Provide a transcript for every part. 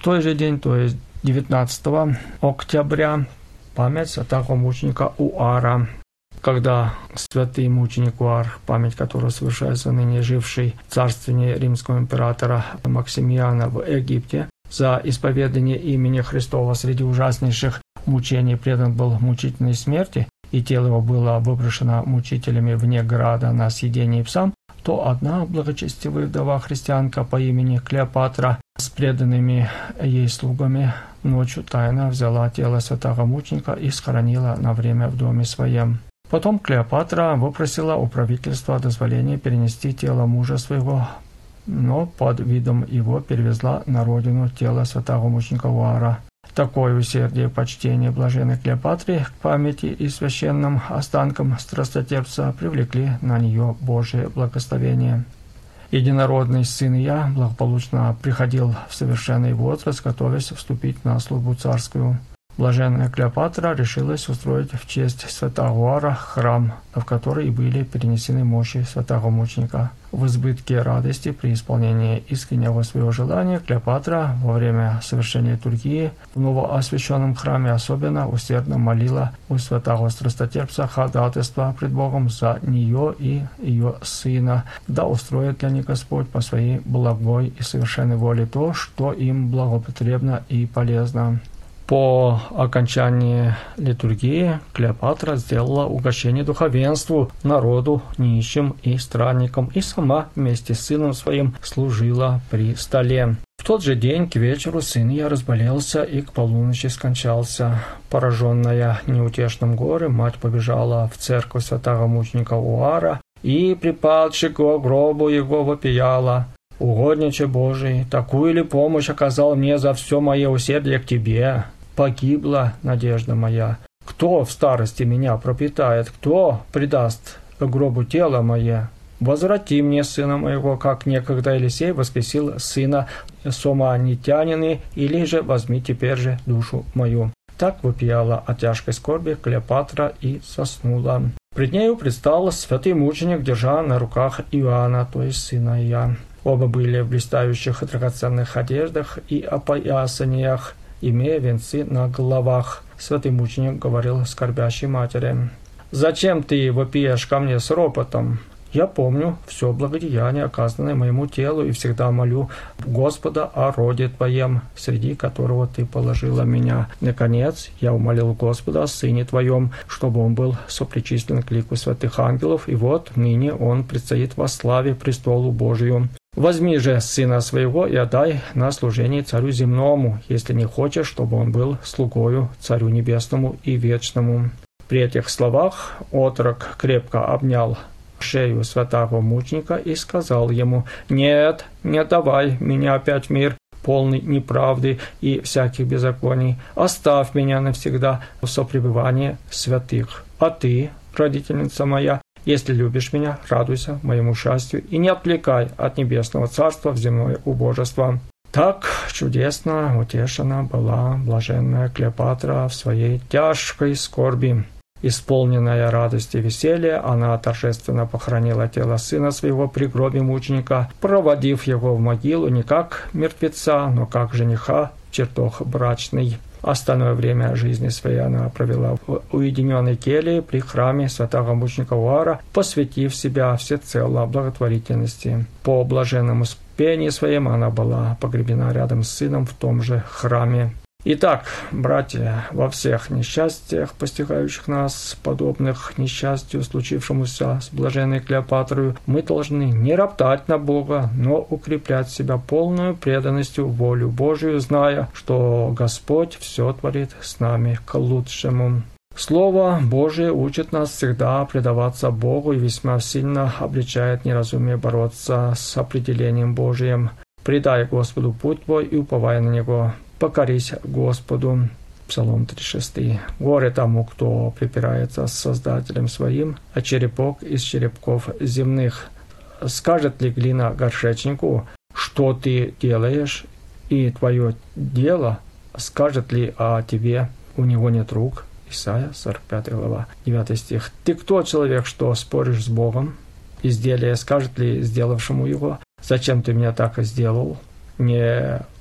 той же день, то есть 19 октября, память святого мученика Уара. Когда святый мученик Уар, память которого совершается ныне живший в царствовании римского императора Максимиана в Египте, за исповедание имени Христова среди ужаснейших мучений предан был мучительной смерти, и тело его было выброшено мучителями вне града на съедение псам, то одна благочестивая вдова-христианка по имени Клеопатра с преданными ей слугами ночью тайно взяла тело святого мученика и схоронила на время в доме своем. Потом Клеопатра выпросила у правительства дозволение перенести тело мужа своего, но под видом его перевезла на родину тело святого мученика Уара. Такое усердие и почтение блаженной Клеопатре к памяти и священным останкам страстотерпца привлекли на нее Божие благословение. Единородный сын я благополучно приходил в совершенный возраст, готовясь вступить на службу царскую. Блаженная Клеопатра решилась устроить в честь святого Уара храм, в который и были перенесены мощи святого мученика. В избытке радости при исполнении искреннего своего желания Клеопатра во время совершения литургии в новоосвященном храме особенно усердно молила у святого страстотерпца ходатайства пред Богом за нее и ее сына, да устроит для них Господь по своей благой и совершенной воле то, что им благопотребно и полезно. По окончании литургии Клеопатра сделала угощение духовенству, народу, нищим и странникам, и сама вместе с сыном своим служила при столе. В тот же день к вечеру сын я разболелся и к полуночи скончался. Пораженная неутешным горем, мать побежала в церковь святого мученика Уара и, припадши к гробу его, вопияла: «Угодниче Божий, такую ли помощь оказал мне за все мое усердие к тебе? Погибла надежда моя. Кто в старости меня пропитает? Кто предаст к гробу тело мое? Возврати мне сына моего, как некогда Елисей воскресил сына Соманитянина, или же возьми теперь же душу мою». Так вопияла от тяжкой скорби Клеопатра и заснула. Пред нею предстал святый мученик, держа на руках Иоанна, то есть сына Ия. Оба были в блистающих и драгоценных одеждах и опоясаниях, имея венцы на головах. Святый мученик говорил скорбящей матери: «Зачем ты вопиешь ко мне с ропотом? Я помню все благодеяние, оказанное моему телу, и всегда молю Господа о роде твоем, среди которого ты положила меня. Наконец, я умолил Господа о сыне твоем, чтобы он был сопричислен к лику святых ангелов, и вот ныне он предстоит во славе престолу Божию. Возьми же сына своего и отдай на служение царю земному, если не хочешь, чтобы он был слугою царю небесному и вечному». При этих словах отрок крепко обнял шею святого мученика и сказал ему: «Нет, не отдавай меня опять в мир, полный неправды и всяких беззаконий. Оставь меня навсегда в сопребывании святых. А ты, родительница моя, если любишь меня, радуйся моему счастью и не отвлекай от небесного царства в земное убожество». Так чудесно утешена была блаженная Клеопатра в своей тяжкой скорби. Исполненная радости и веселья, она торжественно похоронила тело сына своего при гробе мученика, проводив его в могилу не как мертвеца, но как жениха в чертог брачный. Остальное время жизни своей она провела в уединенной келье при храме святого мученика Уара, посвятив себя всецело благотворительности. По блаженному спении своим она была погребена рядом с сыном в том же храме. Итак, братья, во всех несчастьях, постигающих нас, подобных несчастью, случившемуся с блаженной Клеопатрою, мы должны не роптать на Бога, но укреплять себя полной преданностью волю Божию, зная, что Господь все творит с нами к лучшему. Слово Божие учит нас всегда предаваться Богу и весьма сильно обличает неразумие бороться с определением Божиим. «Предай Господу путь твой и уповай на Него. Покорись Господу». Псалом 36. «Горе тому, кто припирается с Создателем своим, а черепок из черепков земных. Скажет ли глина горшечнику, что ты делаешь, и твое дело, скажет ли о тебе, у него нет рук?» Исайя, 45 глава, 9 стих. «Ты кто, человек, что споришь с Богом? Изделие скажет ли сделавшему его: зачем ты меня так сделал? Не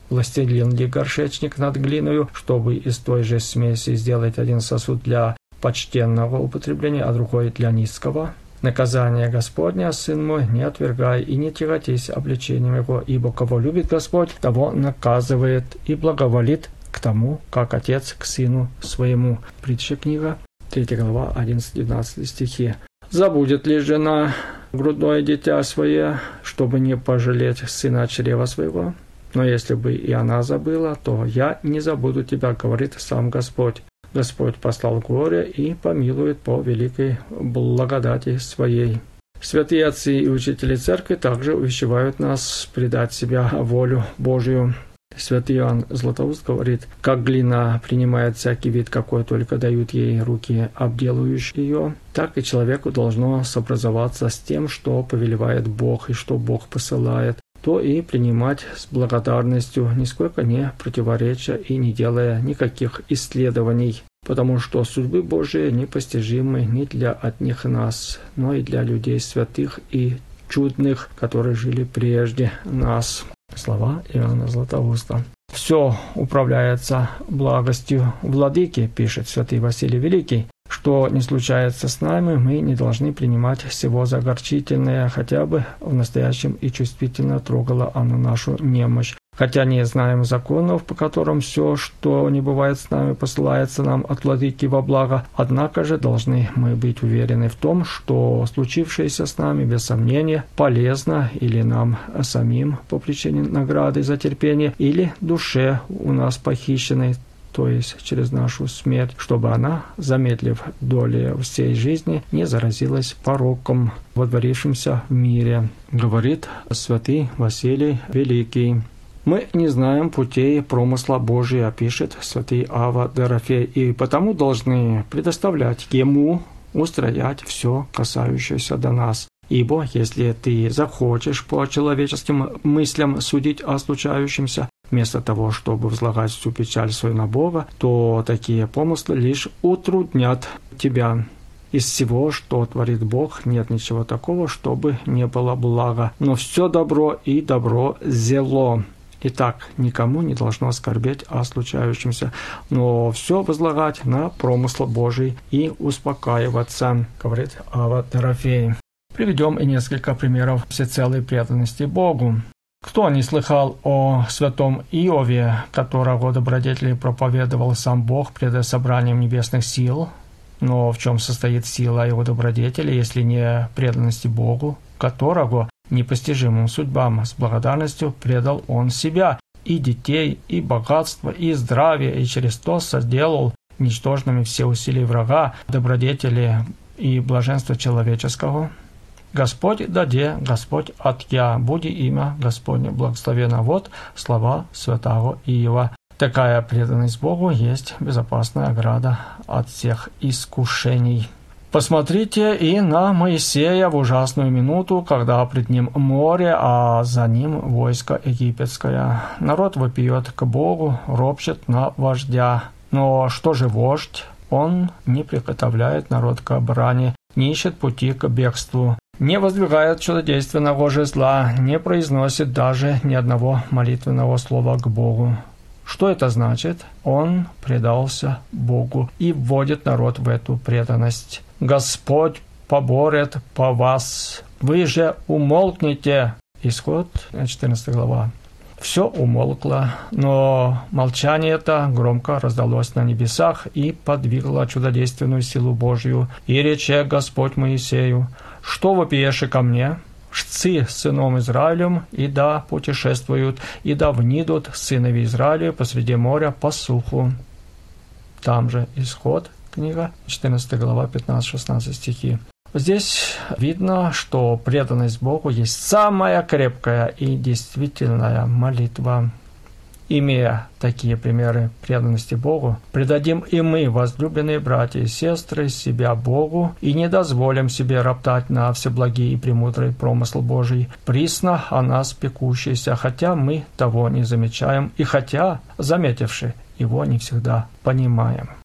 властелин ли горшечник над глиною, чтобы из той же смеси сделать один сосуд для почтенного употребления, а другой для низкого? Наказание Господня, сын мой, не отвергай и не тяготись обличением его, ибо кого любит Господь, того наказывает и благоволит к тому, как отец к сыну своему». Притча книга, 3 глава, 11-12 стихи. «Забудет ли жена грудное дитя свое, чтобы не пожалеть сына от чрева своего? Но если бы и она забыла, то я не забуду тебя, говорит сам Господь. Господь послал горе и помилует по великой благодати своей». Святые отцы и учители церкви также увещевают нас предать себя волю Божию. Святый Иоанн Златоуст говорит: «Как глина принимает всякий вид, какой только дают ей руки, обделывающие ее, так и человеку должно сообразоваться с тем, что повелевает Бог и что Бог посылает, то и принимать с благодарностью, нисколько не противореча и не делая никаких исследований, потому что судьбы Божии непостижимы не для одних нас, но и для людей святых и чудных, которые жили прежде нас». Слова Иоанна Златоуста. «Все управляется благостью владыки», пишет святый Василий Великий. «Что не случается с нами, мы не должны принимать всего за огорчительное, хотя бы в настоящем и чувствительно трогало оно нашу немощь. Хотя не знаем законов, по которым все, что не бывает с нами, посылается нам от владыки во благо, однако же должны мы быть уверены в том, что случившееся с нами, без сомнения, полезно или нам самим по причине награды за терпение, или душе у нас похищенной, то есть через нашу смерть, чтобы она, замедлив доли всей жизни, не заразилась пороком, водворившимся в мире», говорит святый Василий Великий. «Мы не знаем путей промысла Божия», пишет святый Ава Дорофей, «и потому должны предоставлять Ему устроять все, касающееся до нас. Ибо если ты захочешь по человеческим мыслям судить о случающемся, вместо того, чтобы возлагать всю печаль свою на Бога, то такие помыслы лишь утруднят тебя. Из всего, что творит Бог, нет ничего такого, чтобы не было блага, но все добро и добро зело. Итак, никому не должно скорбеть о случающемся, но все возлагать на промысл Божий и успокаиваться», говорит Ава Дорофей. Приведем и несколько примеров всецелой преданности Богу. Кто не слыхал о святом Иове, которого добродетели проповедовал сам Бог пред собранием небесных сил? Но в чем состоит сила его добродетели, если не преданности Богу, которого непостижимым судьбам с благодарностью предал он себя, и детей, и богатство, и здравие, и через то соделал ничтожными все усилия врага, добродетели и блаженства человеческого? Господь даде, Господь отъя, буди имя Господне благословенно». Вот слова святого Иова. Такая преданность Богу есть безопасная ограда от всех искушений. Посмотрите и на Моисея в ужасную минуту, когда пред ним море, а за ним войско египетское. Народ вопиет к Богу, ропщет на вождя. Но что же вождь? Он не приготовляет народ к брани, не ищет пути к бегству, не воздвигает чудодейственного жезла, не произносит даже ни одного молитвенного слова к Богу. Что это значит? Он предался Богу и вводит народ в эту преданность. «Господь поборет по вас, вы же умолкните». Исход, 14 глава. Все умолкло, но молчание это громко раздалось на небесах и подвигло чудодейственную силу Божью. «И рече Господь Моисею: что вопиешь ко мне? Шцы с сыном Израилем, и да путешествуют, и да внидут сынови Израиля посреди моря по суху». Там же Исход, книга, 14 глава, 15-16 стихи. Здесь видно, что преданность Богу есть самая крепкая и действительная молитва. Имея такие примеры преданности Богу, предадим и мы, возлюбленные братья и сестры, себя Богу и не дозволим себе роптать на всеблагий и премудрый промысл Божий, присно о нас пекущийся, хотя мы того не замечаем и хотя, заметивши, его не всегда понимаем.